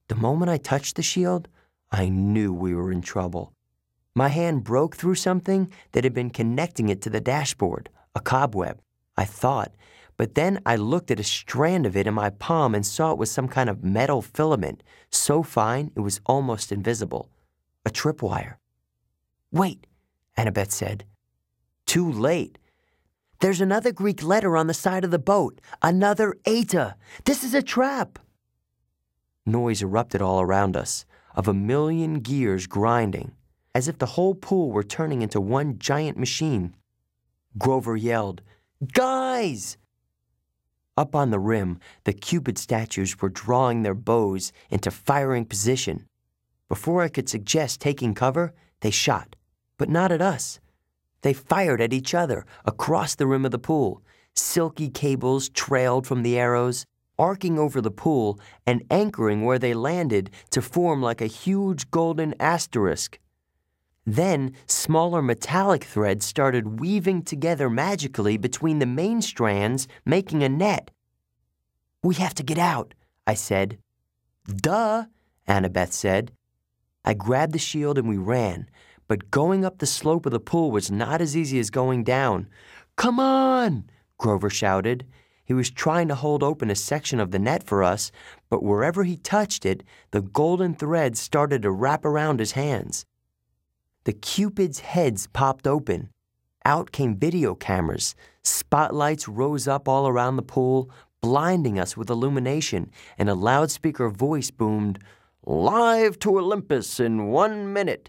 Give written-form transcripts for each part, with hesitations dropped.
The moment I touched the shield, I knew we were in trouble. My hand broke through something that had been connecting it to the dashboard, a cobweb, I thought. But then I looked at a strand of it in my palm and saw it was some kind of metal filament, so fine it was almost invisible. A tripwire. "Wait," Annabeth said. Too late. "There's another Greek letter on the side of the boat. Another Eta. This is a trap." Noise erupted all around us, of a million gears grinding, as if the whole pool were turning into one giant machine. Grover yelled, "Guys!" Up on the rim, the Cupid statues were drawing their bows into firing position. Before I could suggest taking cover, they shot, but not at us. They fired at each other across the rim of the pool. Silky cables trailed from the arrows, arcing over the pool and anchoring where they landed to form like a huge golden asterisk. Then, smaller metallic threads started weaving together magically between the main strands, making a net. "We have to get out," I said. "Duh," Annabeth said. I grabbed the shield and we ran, but going up the slope of the pool was not as easy as going down. "Come on!" Grover shouted. He was trying to hold open a section of the net for us, but wherever he touched it, the golden threads started to wrap around his hands. The Cupids' heads popped open. Out came video cameras. Spotlights rose up all around the pool, blinding us with illumination, and a loudspeaker voice boomed, "Live to Olympus in 1 minute.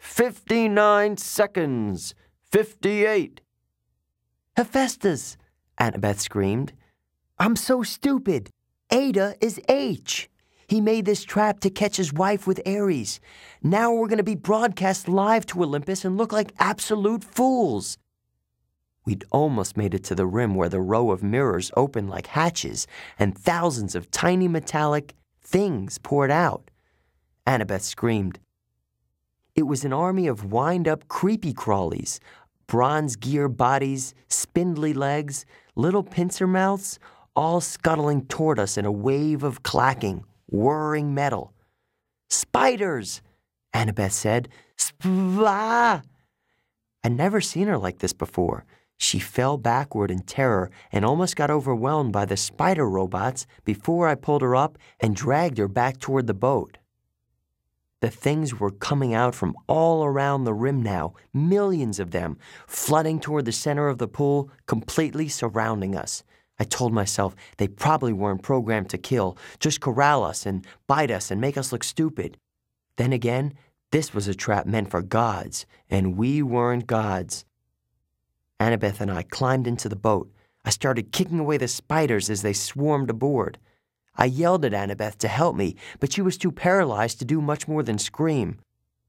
59 seconds. 58. "Hephaestus!" Annabeth screamed. "I'm so stupid. Eta is H. He made this trap to catch his wife with Ares. Now we're going to be broadcast live to Olympus and look like absolute fools." We'd almost made it to the rim where the row of mirrors opened like hatches and thousands of tiny metallic things poured out. Annabeth screamed. It was an army of wind-up creepy crawlies, bronze gear bodies, spindly legs, little pincer mouths, all scuttling toward us in a wave of clacking, whirring metal. "Spiders!" Annabeth said. "Splah!" I'd never seen her like this before. She fell backward in terror and almost got overwhelmed by the spider robots before I pulled her up and dragged her back toward the boat. The things were coming out from all around the rim now, millions of them, flooding toward the center of the pool, completely surrounding us. I told myself they probably weren't programmed to kill, just corral us and bite us and make us look stupid. Then again, this was a trap meant for gods, and we weren't gods. Annabeth and I climbed into the boat. I started kicking away the spiders as they swarmed aboard. I yelled at Annabeth to help me, but she was too paralyzed to do much more than scream.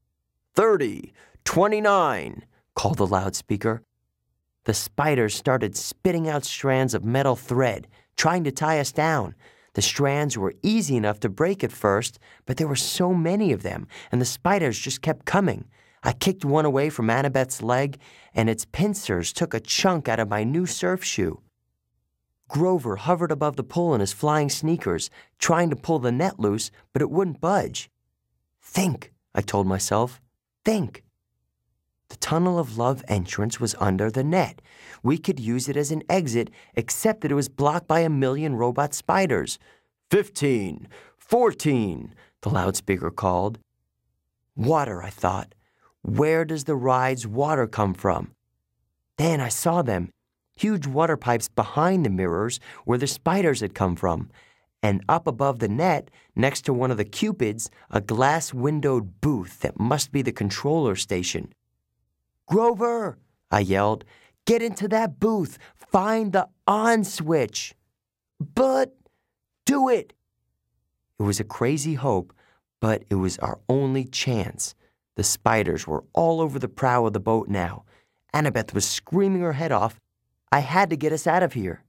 30, 29, called the loudspeaker. The spiders started spitting out strands of metal thread, trying to tie us down. The strands were easy enough to break at first, but there were so many of them, and the spiders just kept coming. I kicked one away from Annabeth's leg, and its pincers took a chunk out of my new surf shoe. Grover hovered above the pool in his flying sneakers, trying to pull the net loose, but it wouldn't budge. "Think," I told myself. "Think." The Tunnel of Love entrance was under the net. We could use it as an exit, except that it was blocked by a million robot spiders. 15, 14, the loudspeaker called. Water, I thought. Where does the ride's water come from? Then I saw them. Huge water pipes behind the mirrors where the spiders had come from. And up above the net, next to one of the Cupids, a glass-windowed booth that must be the controller station. "Grover!" I yelled. "Get into that booth! Find the on switch!" "But..." "Do it!" It was a crazy hope, but it was our only chance. The spiders were all over the prow of the boat now. Annabeth was screaming her head off. I had to get us out of here.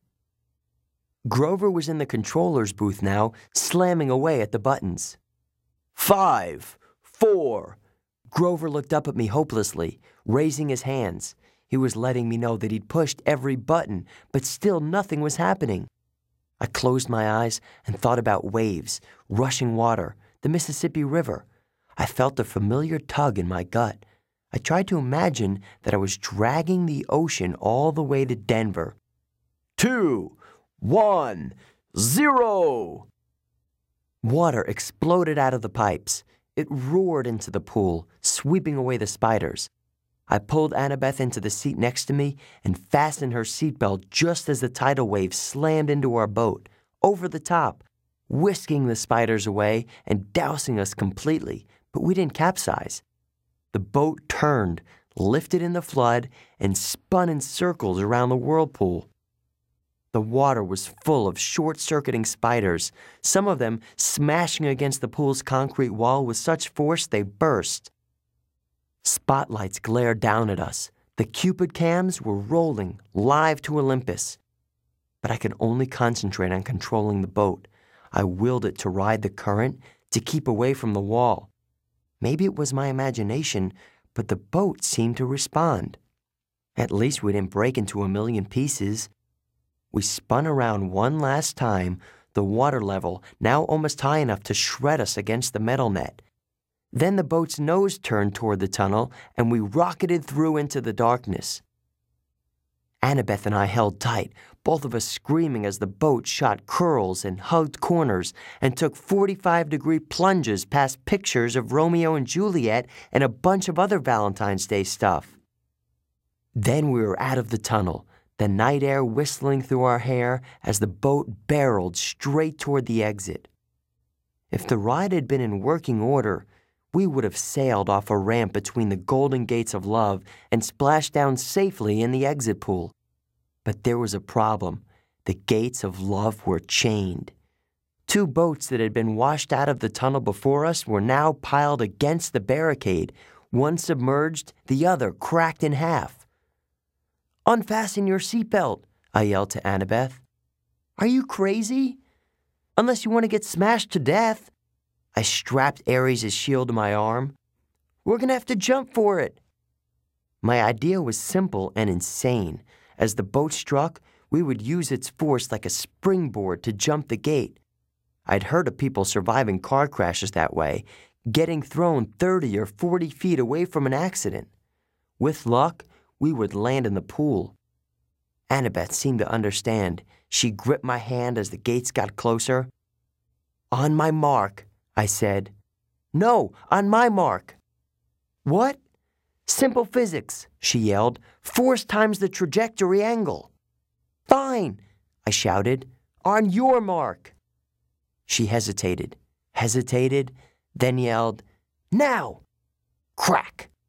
Grover was in the controller's booth now, slamming away at the buttons. 5, 4. Grover looked up at me hopelessly, raising his hands. He was letting me know that he'd pushed every button, but still nothing was happening. I closed my eyes and thought about waves, rushing water, the Mississippi River. I felt a familiar tug in my gut. I tried to imagine that I was dragging the ocean all the way to Denver. 2, 1, 0! Water exploded out of the pipes. It roared into the pool, sweeping away the spiders. I pulled Annabeth into the seat next to me and fastened her seatbelt just as the tidal wave slammed into our boat, over the top, whisking the spiders away and dousing us completely, but we didn't capsize. The boat turned, lifted in the flood, and spun in circles around the whirlpool. The water was full of short-circuiting spiders, some of them smashing against the pool's concrete wall with such force they burst. Spotlights glared down at us. The Cupid cams were rolling, live to Olympus. But I could only concentrate on controlling the boat. I willed it to ride the current, to keep away from the wall. Maybe it was my imagination, but the boat seemed to respond. At least we didn't break into a million pieces. We spun around one last time, the water level now almost high enough to shred us against the metal net. Then the boat's nose turned toward the tunnel, and we rocketed through into the darkness. Annabeth and I held tight, both of us screaming as the boat shot curls and hugged corners and took 45-degree plunges past pictures of Romeo and Juliet and a bunch of other Valentine's Day stuff. Then we were out of the tunnel, the night air whistling through our hair as the boat barreled straight toward the exit. If the ride had been in working order, we would have sailed off a ramp between the Golden Gates of Love and splashed down safely in the exit pool. But there was a problem. The gates of love were chained. 2 boats that had been washed out of the tunnel before us were now piled against the barricade, one submerged, the other cracked in half. "Unfasten your seatbelt," I yelled to Annabeth. "Are you crazy? Unless you want to get smashed to death." I strapped Ares' shield to my arm. "We're going to have to jump for it." My idea was simple and insane. As the boat struck, we would use its force like a springboard to jump the gate. I'd heard of people surviving car crashes that way, getting thrown 30 or 40 feet away from an accident. With luck, we would land in the pool. Annabeth seemed to understand. She gripped my hand as the gates got closer. "On my mark," I said. "No, on my mark." "What?" "Simple physics," she yelled. "Force times the trajectory angle." "Fine," I shouted. "On your mark." She hesitated, then yelled, "Now!" Crack!